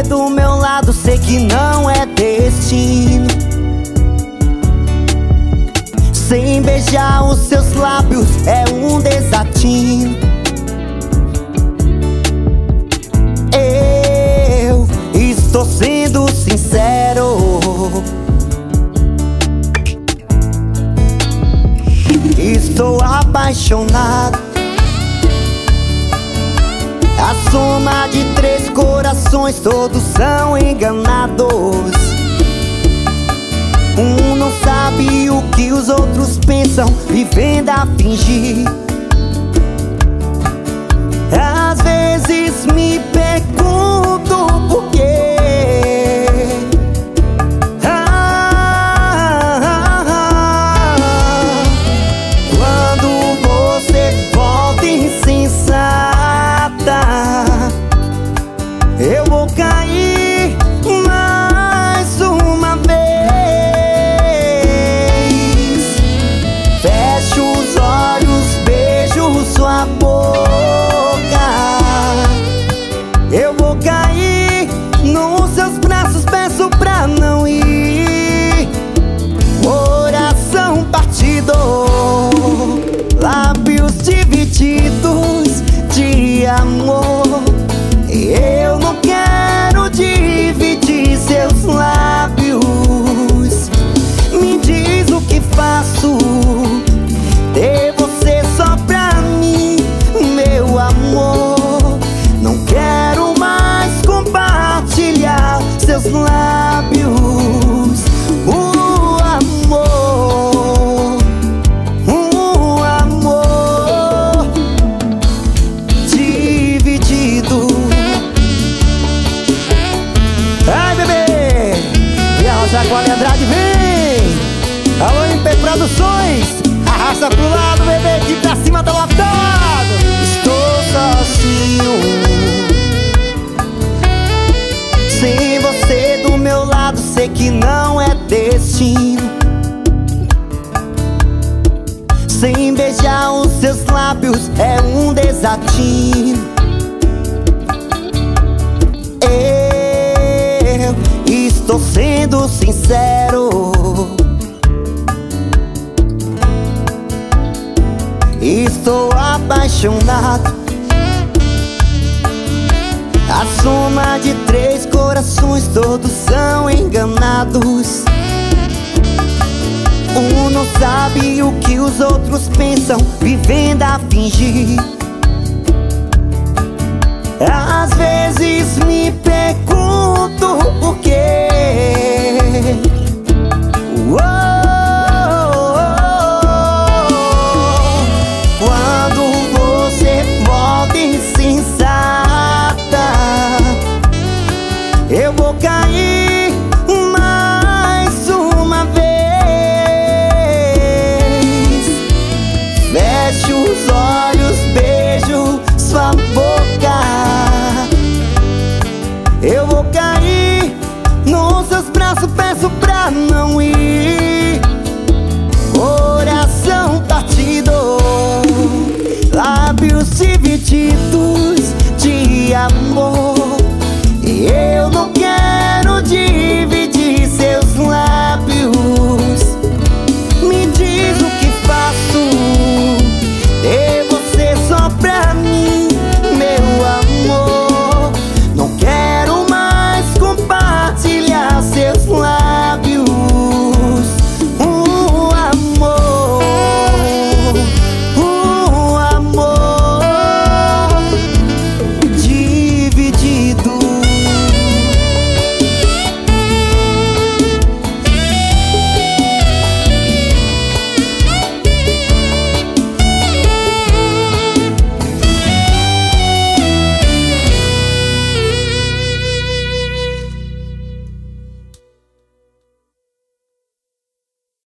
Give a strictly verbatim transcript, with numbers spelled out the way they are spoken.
do meu lado, sei que não é destino. Sem beijar os seus lábios é um desatino. Eu estou sendo sincero, estou apaixonado. A soma de três corações, todos são enganados. Um não sabe o que os outros pensam, vivendo a fingir. Às vezes me pergunto por quê. Ah, ah, ah, quando você volta insensata, eu vou cair mais uma vez. Fecho os olhos, beijo sua boca. Eu vou cair nos seus braços, peço pra não ir. Coração partido, lábios divididos de amor. Eu não quero dividir seus lábios. Me diz o que faço, ter você só pra mim, meu amor. Não quero mais compartilhar seus lábios. O amor, o amor dividido. Ai, bebê! E a Rosa Cole Andrade vem! Alô, M P Produções! Arrasta pro lado, bebê, aqui pra cima tá lotado! Estou sozinho, sem você do meu lado, sei que não é destino. Sem beijar os seus lábios é um desatino. Eu estou sendo sincero, estou apaixonado. A soma de três corações, todos são enganados. Um não sabe o que os outros pensam, vivendo a fingir. Às vezes me pergunto por quê.